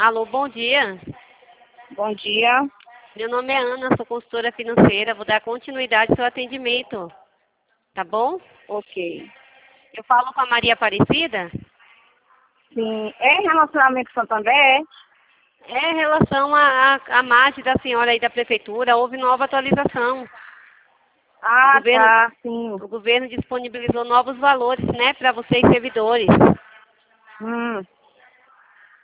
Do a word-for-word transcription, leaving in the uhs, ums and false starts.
Alô, bom dia. Bom dia. Meu nome é Ana, sou consultora financeira. Vou dar continuidade ao seu atendimento. Tá bom? Ok. Eu falo com a Maria Aparecida? Sim. É relacionamento Santander? É em relação à à- à margem da senhora aí da prefeitura. Houve nova atualização. O Ah, governo, tá, sim. o governo disponibilizou novos valores, né, para vocês servidores. Hum.